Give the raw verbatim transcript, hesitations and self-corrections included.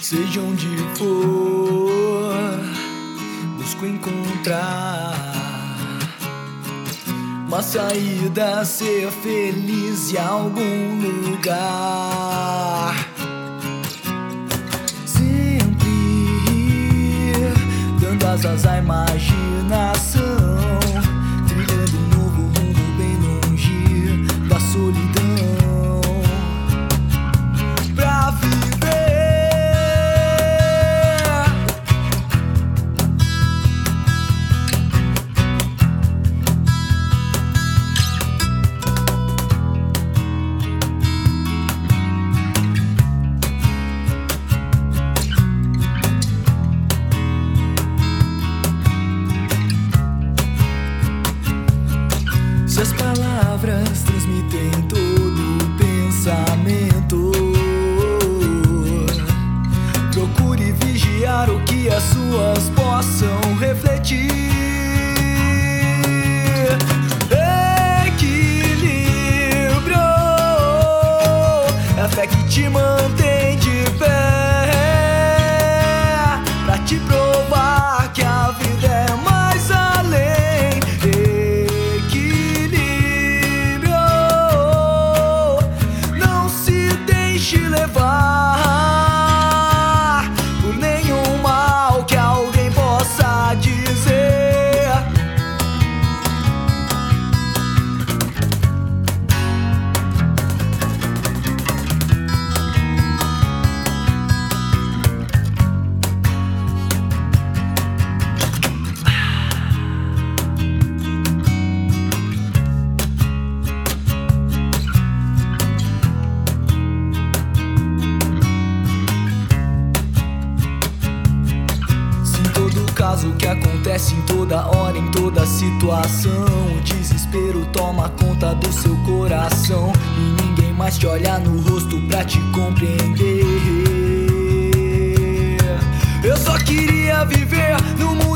Seja onde for, busco encontrar uma saída, ser feliz em algum lugar. Sempre dando asas à imaginação, trilhando um novo rumo bem longe da solidão. Pra se as palavras transmitem todo o pensamento, procure vigiar o que as suas possam refletir. Equilíbrio é a fé que te mantém de pé, pra te provar que a vida é mais além. Por nenhum mal que alguém possa dizer. Caso que acontece em toda hora, em toda situação, o desespero toma conta do seu coração e ninguém mais te olha no rosto pra te compreender. Eu só queria viver no mundo